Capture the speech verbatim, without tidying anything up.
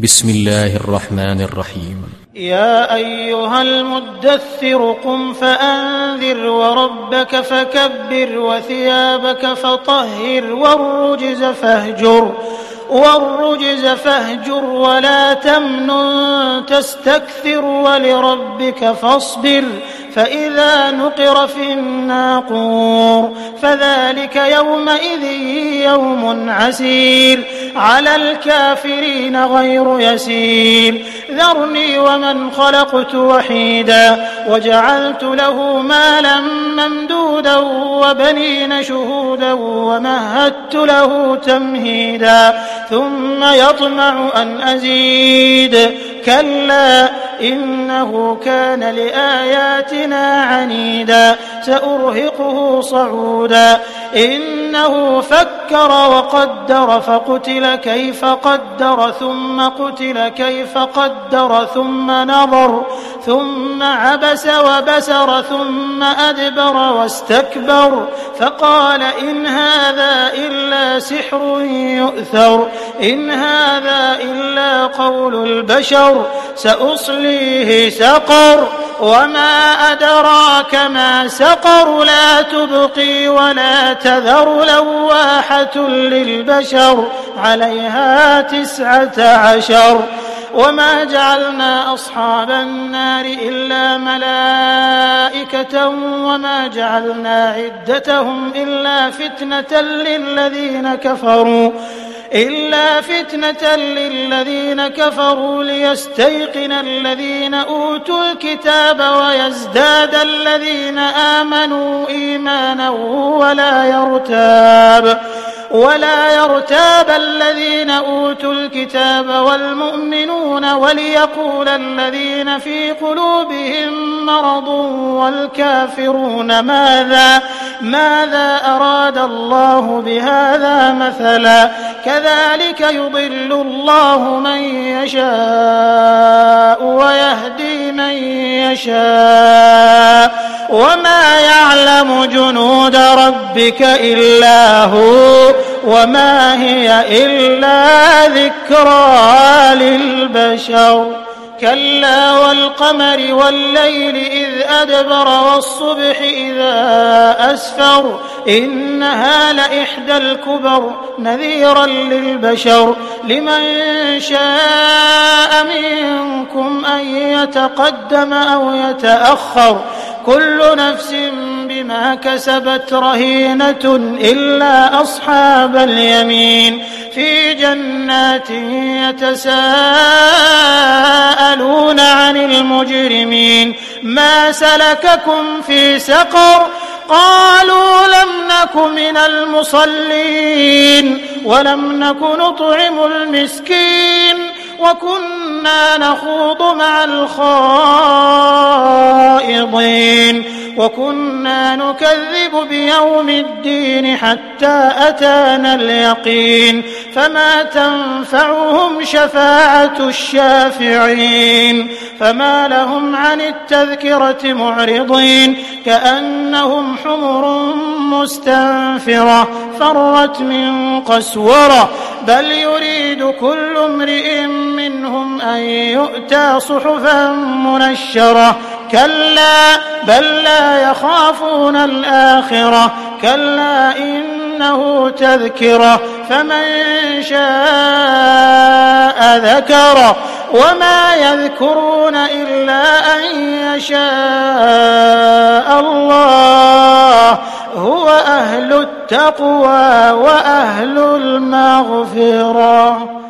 بسم الله الرحمن الرحيم. يا أيها المدثر قم فأنذر وربك فكبر وثيابك فطهر والرجز فاهجر والرجز فاهجر ولا تمنن تستكثر ولربك فاصبر فإذا نقر في الناقور فذلك يومئذ يوم عسير على الكافرين غير يسير ذرني ومن خلقت وحيدا وجعلت له مالا ممدودا وبنين شهودا ومهدت له تمهيدا ثم يطمع أن أزيد كلا إنه كان لآياتنا عنيدا سأرهقه صعودا إنه فكر وقدر فقتل كيف قدر ثم قتل كيف قدر ثم نظر ثم عبس وبسر ثم أدبر واستكبر فقال إن هذا إلا سحر يؤثر إن هذا إلا قول البشر سأصليه سقر وما أدراك ما سقر لا تبقي ولا تذر لواحة للبشر عليها تسعة عشر وما جعلنا أصحاب النار إلا ملائكة وما جعلنا عدتهم إلا فتنة للذين كفروا إلا فتنة للذين كفروا ليستيقن الذين أوتوا الكتاب ويزداد الذين آمنوا إيمانا ولا يرتاب ولا يرتاب الذين أوتوا الكتاب والمؤمنون وليقول الذين في قلوبهم مرض والكافرون ماذا ماذا أراد الله بهذا مثلا كذلك يضل الله من يشاء ويهدي من يشاء وما يعلم جنود ربك إلا هو وما هي إلا ذكرى للبشر كلا والقمر والليل إذ أدبر والصبح إذا أسفر إنها لإحدى الكبر نذيرا للبشر لمن شاء منكم أن يتقدم أو يتأخر كل نفس بما كسبت رهينة إلا أصحاب اليمين في جنات يتساءلون عن المجرمين ما سلككم في سقر قالوا لم نك من المصلين ولم نك نطعم المسكين وكنا نخوض مع الخائضين وكنا نكذب بيوم الدين حتى أتانا اليقين فما تنفعهم شفاعة الشافعين فما لهم عن التذكرة معرضين كأنهم حمر مستنفرة فرت من قسورة بل يريد كل امرئ منهم أن يؤتى صحفا منشرة كلا بل لا يخافون الآخرة كلا إنه تذكرة فمن شاء ذكره وما يذكرون إلا أن يشاء الله هو أهل التقوى وأهل المغفرة.